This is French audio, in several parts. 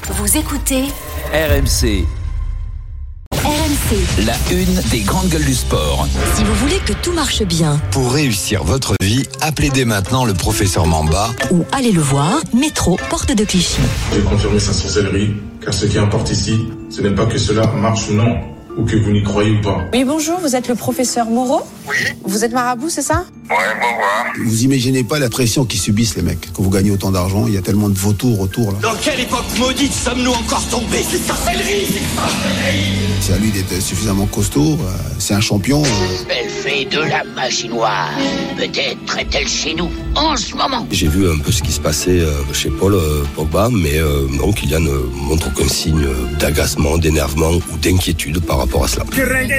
Vous écoutez RMC. RMC. La une des grandes gueules du sport. Si vous voulez que tout marche bien, Pour réussir votre vie, appelez dès maintenant le professeur Mamba. ou allez le voir, métro, porte de Clichy. J'ai confirmé sa sorcellerie, car ce qui importe ici, ce n'est pas que cela marche ou non, ou que vous n'y croyez ou pas. Oui, bonjour, vous êtes le professeur Moreau ? Oui. Vous êtes marabout, c'est ça ? Ouais, bon voir. Vous imaginez pas la pression qu'ils subissent les mecs. Quand vous gagnez autant d'argent, il y a tellement de vautours autour là. Dans quelle époque maudite sommes-nous encore tombés ? C'est sorcellerie, c'est sorcellerie. C'est à lui d'être suffisamment costaud. C'est un champion. Elle fait de la magie noire. Peut-être est-elle chez nous en ce moment. J'ai vu un peu ce qui se passait chez Paul Pogba, mais non, Kylian montre aucun signe d'agacement, d'énervement ou d'inquiétude par rapport à cela.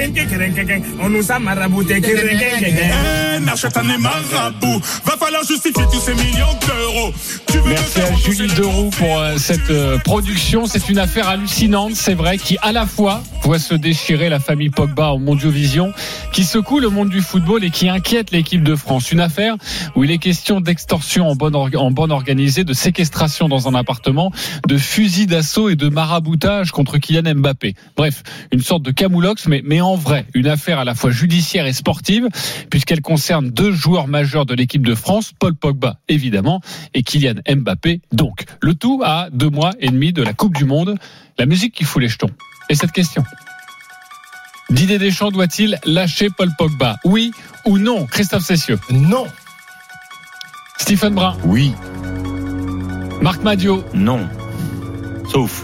On nous a marabouté. N'achète un marabout. Va falloir justifier tous ces millions d'euros. Merci à Julie Deroux pour cette production. C'est une affaire hallucinante, c'est vrai, qui à la fois voit se déchirer la famille Pogba en Mondiovision, qui secoue le monde du football et qui inquiète l'équipe de France. Une affaire où il est question d'extorsion en bande organisée, de séquestration dans un appartement, de fusil d'assaut et de maraboutage contre Kylian Mbappé. Bref, une sorte de camoulox, mais en vrai, une affaire à la fois judiciaire et sportive, puisqu'elle concerne deux joueurs majeurs de l'équipe de France, Paul Pogba évidemment, et Kylian Mbappé donc. Le tout à 2 mois et demi de la Coupe du Monde. La musique qui fout les jetons. Et cette question: Didier Deschamps doit-il lâcher Paul Pogba? Oui ou non? Christophe Cessieux? Non. Stephen Brun? Oui. Marc Madiot? Non. Sauf.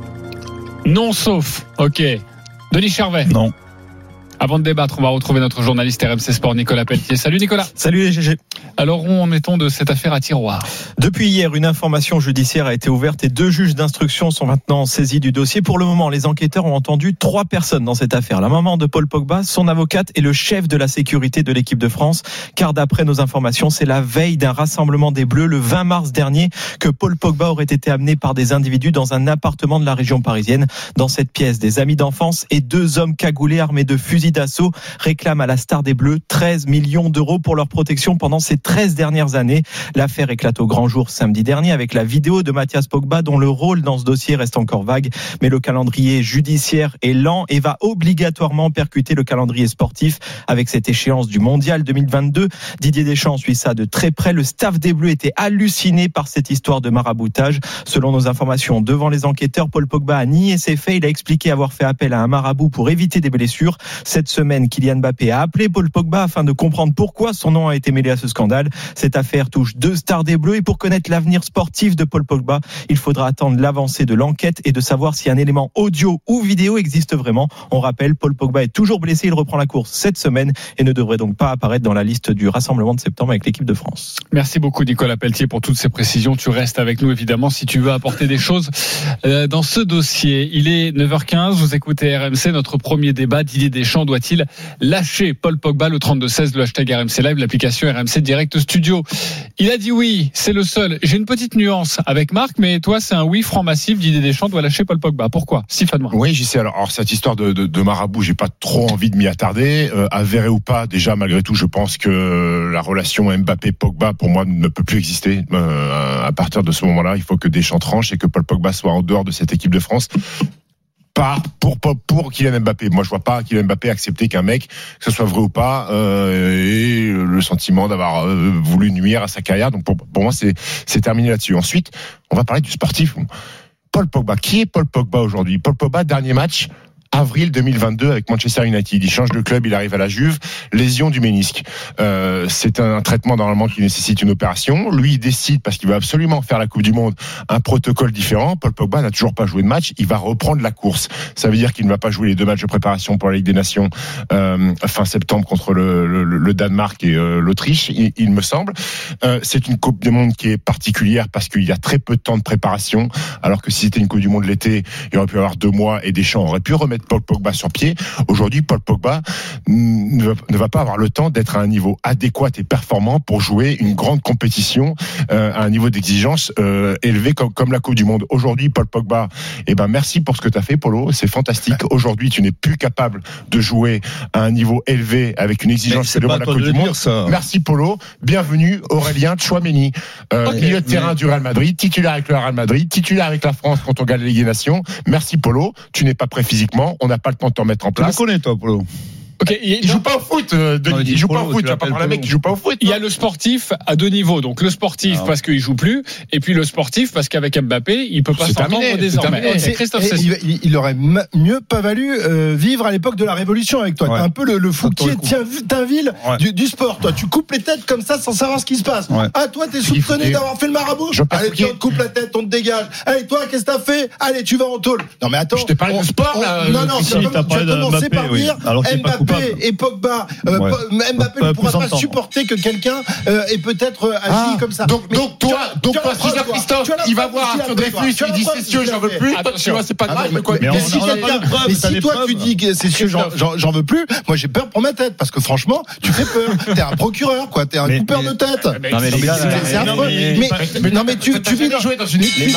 Non sauf. Ok. Denis Charvet? Non. Avant de débattre, on va retrouver notre journaliste RMC Sport Nicolas Pelletier. Salut Nicolas. Salut les GG. Alors où en est-on de cette affaire à tiroir? Depuis hier, une information judiciaire a été ouverte et 2 juges d'instruction sont maintenant saisis du dossier. Pour le moment, les enquêteurs ont entendu 3 personnes dans cette affaire. La maman de Paul Pogba, son avocate et le chef de la sécurité de l'équipe de France. Car d'après nos informations, c'est la veille d'un rassemblement des Bleus, le 20 mars dernier, que Paul Pogba aurait été amené par des individus dans un appartement de la région parisienne. Dans cette pièce, des amis d'enfance et 2 hommes cagoulés armés de fusils d'assaut réclament à la star des Bleus 13 millions d'euros pour leur protection pendant ces 13 dernières années. L'affaire éclate au grand jour samedi dernier avec la vidéo de Mathias Pogba dont le rôle dans ce dossier reste encore vague. Mais le calendrier judiciaire est lent et va obligatoirement percuter le calendrier sportif avec cette échéance du Mondial 2022. Didier Deschamps suit ça de très près. Le staff des Bleus était halluciné par cette histoire de maraboutage. Selon nos informations, devant les enquêteurs, Paul Pogba a nié ses faits. Il a expliqué avoir fait appel à un marabout pour éviter des blessures. Cette semaine, Kylian Mbappé a appelé Paul Pogba afin de comprendre pourquoi son nom a été mêlé à ce scandale. Cette affaire touche 2 stars des Bleus et pour connaître l'avenir sportif de Paul Pogba, il faudra attendre l'avancée de l'enquête et de savoir si un élément audio ou vidéo existe vraiment. On rappelle, Paul Pogba est toujours blessé, il reprend la course cette semaine et ne devrait donc pas apparaître dans la liste du rassemblement de septembre avec l'équipe de France. Merci beaucoup Nicolas Pelletier pour toutes ces précisions. Tu restes avec nous évidemment si tu veux apporter des choses dans ce dossier. Il est 9h15, vous écoutez RMC, notre premier débat. Didier Deschamps doit-il lâcher Paul Pogba? Le 32-16, le hashtag RMC Live, l'application RMC Direct Studio. Il a dit oui, c'est le seul. J'ai une petite nuance avec Marc, mais toi c'est un oui franc massif. Didier Deschamps doit lâcher Paul Pogba. Pourquoi? Stéphane Brun. Oui, j'y sais. Alors cette histoire de marabout, j'ai pas trop envie de m'y attarder. Avéré ou pas, déjà malgré tout, je pense que la relation Mbappé-Pogba pour moi ne peut plus exister. À partir de ce moment-là, il faut que Deschamps tranche et que Paul Pogba soit en dehors de cette équipe de France. Pas pour Kylian Mbappé. Moi, je vois pas Kylian Mbappé accepter qu'un mec, que ce soit vrai ou pas, ait le sentiment d'avoir voulu nuire à sa carrière. Donc pour moi, c'est terminé là-dessus. Ensuite, on va parler du sportif. Paul Pogba. Qui est Paul Pogba aujourd'hui? Paul Pogba, dernier match, avril 2022 avec Manchester United. Il change de club, il arrive à la Juve, lésion du ménisque. C'est un traitement normalement qui nécessite une opération. Lui, il décide, parce qu'il veut absolument faire la Coupe du Monde, un protocole différent. Paul Pogba n'a toujours pas joué de match, il va reprendre la course. Ça veut dire qu'il ne va pas jouer les 2 matchs de préparation pour la Ligue des Nations fin septembre contre le Danemark et l'Autriche, il me semble. C'est une Coupe du Monde qui est particulière parce qu'il y a très peu de temps de préparation, alors que si c'était une Coupe du Monde l'été, il aurait pu avoir 2 mois et Deschamps aurait pu remettre remettre Paul Pogba sur pied. Aujourd'hui, Paul Pogba ne va pas avoir le temps d'être à un niveau adéquat et performant pour jouer une grande compétition à un niveau d'exigence élevé comme la Coupe du Monde. Aujourd'hui, Paul Pogba, merci pour ce que tu as fait, Polo. C'est fantastique. Aujourd'hui, tu n'es plus capable de jouer à un niveau élevé avec une exigence élevée de la Coupe du Monde. Merci, Polo. Bienvenue, Aurélien Tchouaméni. Milieu de terrain du Real Madrid, titulaire avec le Real Madrid, titulaire avec la France quand on gagne la Ligue des Nations. Merci, Polo. Tu n'es pas prêt physiquement. On n'a pas le temps de t'en mettre en place. Tu le connais, toi, Polo? Okay, il joue pas au foot, Denis. Il joue pas au foot. Tu vas pas prendre un mec qui joue pas au foot. Il y a le sportif à deux niveaux. Donc le sportif parce qu'il joue plus, et puis le sportif parce qu'avec Mbappé, il peut pas s'entendre désormais. Okay, Christophe, il aurait mieux pas valu vivre à l'époque de la Révolution avec toi. Ouais. T'es un peu le Fouquier Tinville du sport. Toi, tu coupes les têtes comme ça sans savoir ce qui se passe. Ouais. Ah, toi, t'es soupçonné d'avoir fait le marabout. Allez, toi, on te coupe la tête, on te dégage. Allez, toi, qu'est-ce que t'as fait? Allez, tu vas en tôle. Non, mais attends. Je t'ai parlé de sport là. Non, tu as commencé par dire Mbappé et Pogba. Mbappé ne pourra pas supporter que quelqu'un ait peut-être agi comme ça. Donc toi, si Jean-Christophe, il va voir Arthur Dreyfus, il dit c'est sûr, j'en veux plus. Toi, tu vois, c'est pas grave. Mais si toi tu dis que c'est sûr, j'en veux plus, moi j'ai peur pour ma tête parce que franchement, tu fais peur. T'es un procureur, quoi. T'es un coupeur de tête. C'est affreux. Mais tu vis jouer dans une équipe.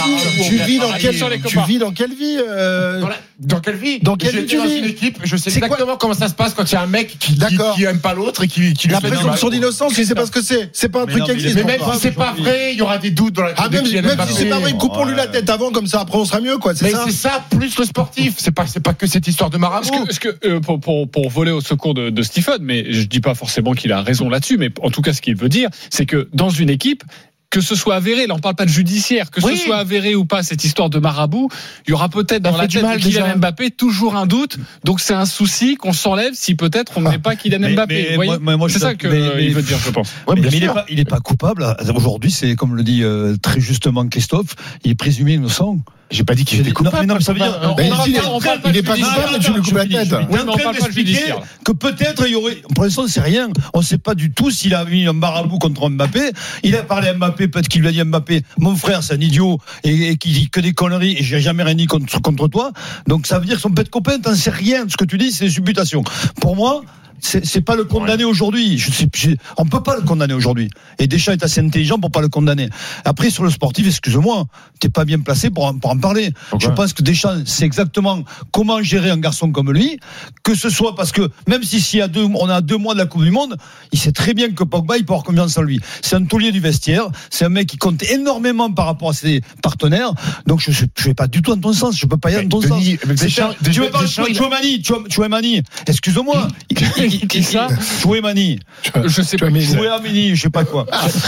Tu vis dans quelle vie? Dans quelle vie? Dans quelle vie tu vis? Dans une équipe. Je sais exactement comment ça se passe quand il y a un mec qui aime pas l'autre et qui lui la présomption d'innocence, tu sais pas ce que c'est. C'est pas un truc qui existe. Mais même si c'est pas vrai, il y aura des doutes dans la tête. Même si c'est pas vrai, coupons-lui la tête avant, comme ça après on sera mieux, quoi. C'est ça plus le sportif. C'est pas que cette histoire de marabout. Est-ce que pour voler au secours de Stephen, mais je dis pas forcément qu'il a raison là-dessus, mais en tout cas ce qu'il veut dire, c'est que dans une équipe, que ce soit avéré, là on parle pas de judiciaire, que ce soit avéré ou pas cette histoire de marabout, il y aura peut-être dans la tête de Kylian Mbappé toujours un doute, donc c'est un souci qu'on s'enlève si peut-être on n'est pas Kylian Mbappé. C'est ça qu'il veut dire, je pense. Mais il est pas coupable. Aujourd'hui, c'est comme le dit très justement Christophe, il est présumé innocent. J'ai pas dit qu'il était coupable. Non, ça veut dire il est pas coupable, tu lui coupes la tête. On est en train d'expliquer que peut-être il y aurait. Pour l'instant, c'est rien. On ne sait pas du tout s'il a mis un marabout contre Mbappé. Il a parlé à Mbappé, peut-être qu'il lui a dit à Mbappé, mon frère, c'est un idiot et qui dit que des conneries et j'ai jamais rien dit contre toi. Donc ça veut dire qu'ils sont peut-être copains. T'en sais rien. Ce que tu dis, c'est des supputations. Pour moi. C'est pas le condamner aujourd'hui. On peut pas le condamner aujourd'hui. Et Deschamps est assez intelligent pour pas le condamner. Après, sur le sportif, excuse-moi, t'es pas bien placé pour en parler. Okay. Je pense que Deschamps sait exactement comment gérer un garçon comme lui. Que ce soit parce que, même si on a 2 mois de la Coupe du Monde, il sait très bien que Pogba, il peut avoir confiance en lui. C'est un taulier du vestiaire. C'est un mec qui compte énormément par rapport à ses partenaires. Donc, je vais pas du tout dans ton sens. Je peux pas y aller dans ton sens. Tu veux pas Chouamani. Excuse-moi. Qui ça? Chouamani. Je sais pas. Chouamani, je sais pas quoi.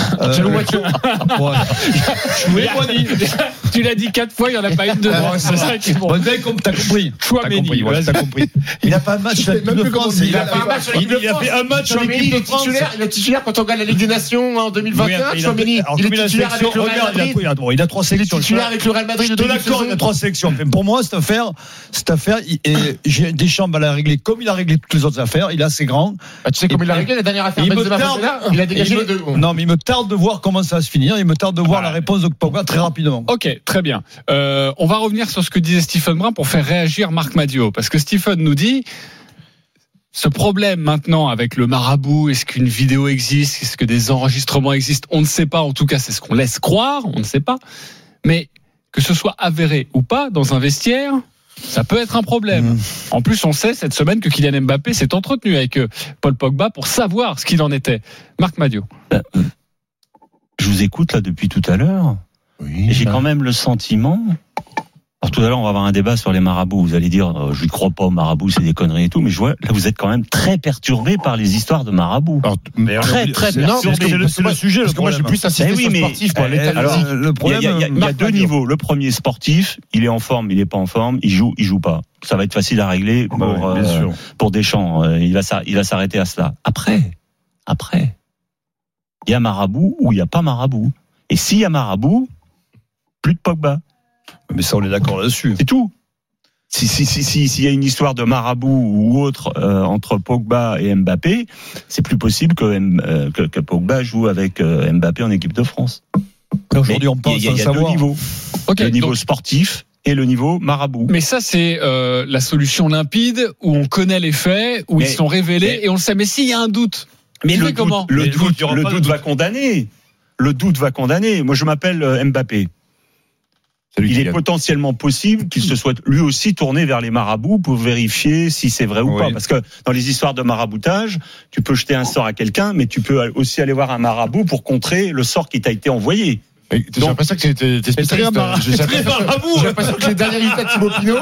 Chouamani. Tu l'as dit 4 fois, il y en a pas une dedans. C'est ça qui est bon. T'as compris. Chouamani. T'as compris. Il a pas un match avec l'équipe de France. Il a fait un match avec l'équipe de France. Il est titulaire quand on gagne la Ligue des Nations en 2021. Chouamani. Il est titulaire avec le Real Madrid. Il a 3 sélections. Il est titulaire avec le Real Madrid de 2021. D'accord, il a 3 sélections. Pour moi, cette affaire, Deschamps l'a réglé comme il a réglé toutes les autres affaires. Il a assez grand. Tu sais comment il a réglé la dernière affaire? Il a dégagé les 2. Non, mais il me tarde de voir comment ça va se finir. Il me tarde de voir la réponse de Pogba très rapidement. Ok, très bien. On va revenir sur ce que disait Stephen Brun pour faire réagir Marc Madiot. Parce que Stephen nous dit, ce problème maintenant avec le marabout, est-ce qu'une vidéo existe? Est-ce que des enregistrements existent? On ne sait pas. En tout cas, c'est ce qu'on laisse croire. On ne sait pas. Mais que ce soit avéré ou pas dans un vestiaire, ça peut être un problème. En plus, on sait cette semaine que Kylian Mbappé s'est entretenu avec Paul Pogba pour savoir ce qu'il en était. Marc Madiot. Je vous écoute là depuis tout à l'heure. Oui, et j'ai quand même le sentiment. Alors tout à l'heure, on va avoir un débat sur les marabouts. Vous allez dire, je ne crois pas aux marabouts, c'est des conneries et tout. Mais je vois, là, vous êtes quand même très perturbé par les histoires de marabouts. Alors, très perturbé. C'est le sujet. Parce que moi, j'ai plus insisté sur le sportif. Le problème, il y a 2 niveaux. Le premier, sportif, il est en forme, il n'est pas en forme, il joue pas. Ça va être facile à régler pour Deschamps. Il va s'arrêter à cela. Après, il y a marabout ou il n'y a pas marabout. Et s'il y a marabout, plus de Pogba. Mais ça, on est d'accord là-dessus. C'est tout. S'il y a une histoire de marabout ou autre entre Pogba et Mbappé, c'est plus possible que Pogba joue avec Mbappé en équipe de France. Aujourd'hui, on pense il y a 2 niveaux. Le niveau sportif et le niveau marabout. Mais ça, c'est la solution limpide où on connaît les faits, où ils sont révélés et on le sait. Mais s'il y a un doute, mais le doute va condamner. Le doute va condamner. Moi, je m'appelle Mbappé. Il est potentiellement possible qu'il se soit lui aussi tourné vers les marabouts pour vérifier si c'est vrai ou pas. Parce que dans les histoires de maraboutage, tu peux jeter un sort à quelqu'un, mais tu peux aussi aller voir un marabout pour contrer le sort qui t'a été envoyé. J'ai l'impression que t'es spécialiste. J'ai l'impression que les derniers résultats de Thibaut Pinot.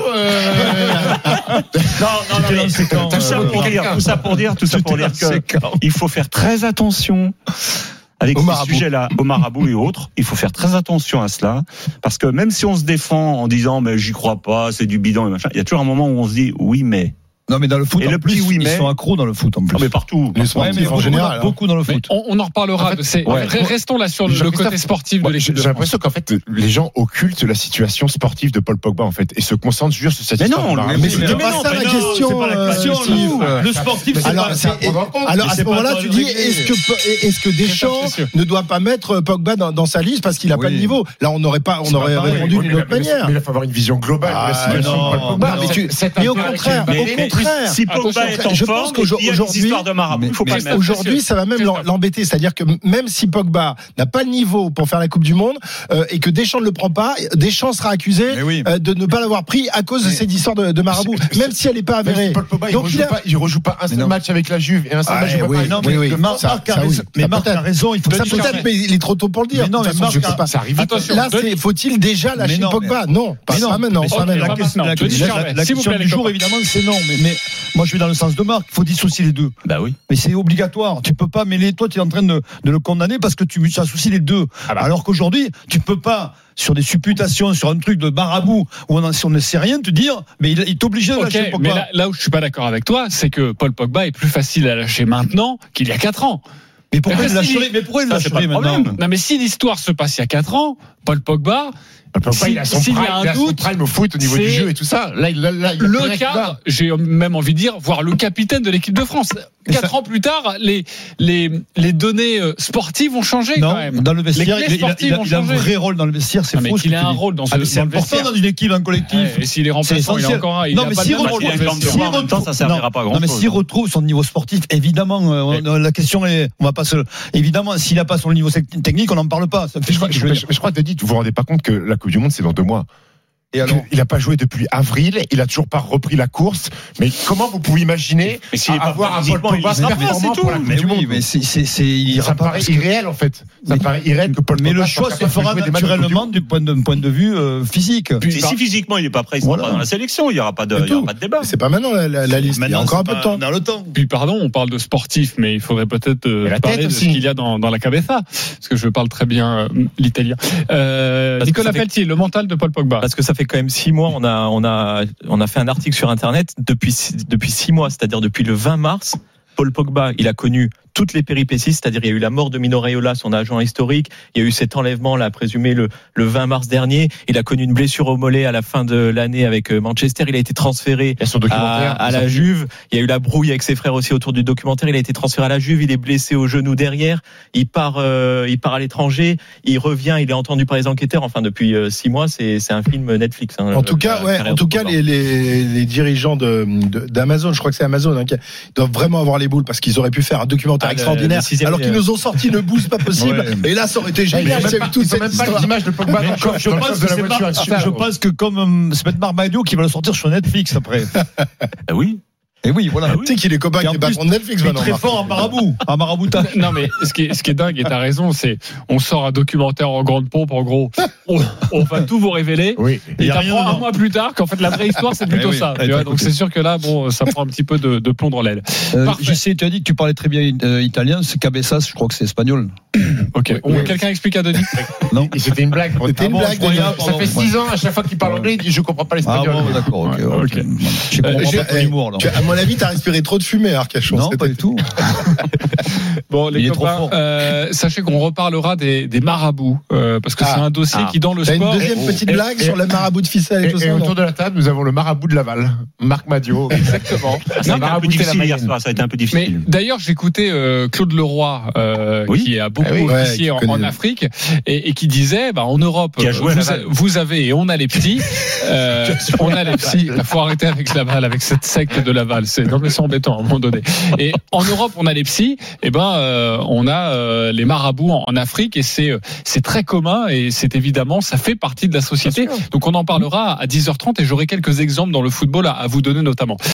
Non, tout ça pour dire qu'il faut faire très attention. Avec ces sujets-là, au marabout et autres, il faut faire très attention à cela, parce que même si on se défend en disant mais j'y crois pas, c'est du bidon et machin, il y a toujours un moment où on se dit oui mais. Non mais dans le foot, et en plus, ils sont accros dans le foot en plus. Non mais partout. Les sportifs en général. Beaucoup dans le foot. On en reparlera. En fait, restons là sur le côté sportif de l'équipe de France. J'ai l'impression qu'en fait, les gens occultent la situation sportive de Paul Pogba en fait et se concentrent juste sur cette histoire. Mais c'est pas ça la question. Le sportif, c'est pas ça. Alors à ce moment-là, tu dis est-ce que Deschamps ne doit pas mettre Pogba dans sa liste parce qu'il a pas le niveau. Là, on aurait répondu d'une autre manière. Mais il faut avoir une vision globale de la situation de Paul Pogba. Mais au contraire. Si Pogba est en forme, il y a des histoires de marabout. Aujourd'hui, ça va même l'embêter. C'est-à-dire que même si Pogba n'a pas le niveau pour faire la Coupe du Monde et que Deschamps ne le prend pas, Deschamps sera accusé de ne pas l'avoir pris à cause de cette histoire de marabout, même si elle n'est pas avérée. Paul Pogba, il rejoue pas un seul match avec la Juve et un seul match. Mais Marc a raison. Il faut ça peut-être, mais il est trop tôt pour le dire. Mais non, mais Marc, ça arrive. Là, faut-il déjà lâcher Pogba? Non, pas maintenant. La question du jour, évidemment, c'est non. Mais moi, je vais dans le sens de Marc. Il faut dissocier les deux. Bah oui. Mais c'est obligatoire. Tu peux pas mêler. Toi, tu es en train de le condamner parce que tu associes les deux. Alors qu'aujourd'hui, tu peux pas, sur des supputations, sur un truc de marabout où on ne sait rien, te dire, mais il est obligé de lâcher Pogba. Mais là où je suis pas d'accord avec toi, c'est que Paul Pogba est plus facile à lâcher maintenant qu'il y a 4 ans. Mais pourquoi il le lâcherait maintenant? Non, mais si l'histoire se passe il y a 4 ans, Paul Pogba, il a son prime au foot au niveau du jeu et tout ça. Là, le cadre, j'ai même envie de dire, voire le capitaine de l'équipe de France. 4 ans plus tard, les données sportives ont changé quand même. Dans le vestiaire, il a un vrai rôle dans le vestiaire, c'est faux. Il a un rôle dans ce vestiaire. C'est important dans une équipe, un collectif. Et s'il est remplaçant, il est encore un. Non, mais s'il retrouve, ça servira pas à grand chose. Non, mais s'il retrouve son niveau sportif, évidemment, la question est, on va pas se, évidemment, s'il n'a pas son niveau technique, on n'en parle pas. Je crois que Denis, vous vous rendez pas compte que la Coupe du Monde, c'est dans 2 mois. Et alors, il n'a pas joué depuis avril, il a toujours pas repris la course. Mais comment vous pouvez imaginer avoir un Paul Pogba performant pour la Coupe du Monde? Mais ça paraît irréel en fait. Ça paraît irréel que Paul Pogba. Mais le choix se fera naturellement du point de vue physique. Si physiquement il n'est pas prêt, il sera pas dans la sélection. Il y aura pas de débat. C'est pas maintenant la liste. Il y a encore un peu de temps. Dans le temps. Puis pardon, on parle de sportif, mais il faudrait peut-être parler de ce qu'il y a dans la cabeza, parce que je parle très bien l'italien. Nicolas Pelletier, le mental de Paul Pogba. Parce que ça fait quand même 6 mois, on a fait un article sur Internet depuis 6 mois, c'est-à-dire depuis le 20 mars. Paul Pogba, il a connu toutes les péripéties, c'est-à-dire il y a eu la mort de Mino Raiola, son agent historique, il y a eu cet enlèvement là présumé le 20 mars dernier, il a connu une blessure au mollet à la fin de l'année avec Manchester, il a été transféré à la Juve, il y a eu la brouille avec ses frères aussi autour du documentaire, il a été transféré à la Juve, il est blessé au genou derrière, il part à l'étranger, il revient, il est entendu par les enquêteurs, enfin depuis 6 mois, c'est un film Netflix. En tout cas, les dirigeants d'Amazon, je crois que c'est Amazon, qui doivent vraiment avoir les boules parce qu'ils auraient pu faire un documentaire extraordinaire, alors qu'ils nous ont sorti le boost pas possible. Et là, ça aurait été génial. Ils n'ont même pas les images de Pogba. Je pense que comme c'est Marmadio qui va le sortir sur Netflix après. Oui. Et oui, voilà. Tu sais qu'il est copain avec les patrons de Netflix maintenant. Il est très fort en maraboutage. Non, mais ce qui est dingue, et t'as raison, c'est on sort un documentaire en grande pompe, en gros. On va tout vous révéler. Oui. Et t'apprends un mois plus tard qu'en fait la vraie histoire c'est plutôt ça. Tu vois, donc c'est sûr que là, bon, ça prend un petit peu de plomb dans l'aile. Je sais, tu as dit que tu parlais très bien italien. C'est Cabezas, je crois que c'est espagnol. Ok. Quelqu'un explique à Denis? Non. C'était une blague. C'était une blague. Ça fait 6 ans, à chaque fois qu'il parle anglais, il dit je comprends pas l'espagnol. Ah bon, d'accord. Ok. J'ai l'humour là. mon avis, t'as respiré trop de fumée, Arcachon. Non, pas du tout. Bon, les copains, sachez qu'on reparlera des marabouts, parce que c'est un dossier qui, dans le sport. T'as une deuxième petite blague sur le marabout de ficelle et tout ça. Et autour de la table, nous avons le marabout de Laval, Marc Madio. Exactement. Ça a été un peu difficile. Mais d'ailleurs, j'écoutais Claude Leroy, qui a beaucoup officié en Afrique, et qui disait, en Europe, vous avez, et on a les petits, il faut arrêter avec Laval, avec cette secte de Laval, c'est embêtant à un moment donné. Et en Europe, on a les psys, on a les marabouts en Afrique, et c'est très commun, et c'est évidemment, ça fait partie de la société. Donc on en parlera à 10h30, et j'aurai quelques exemples dans le football à vous donner notamment.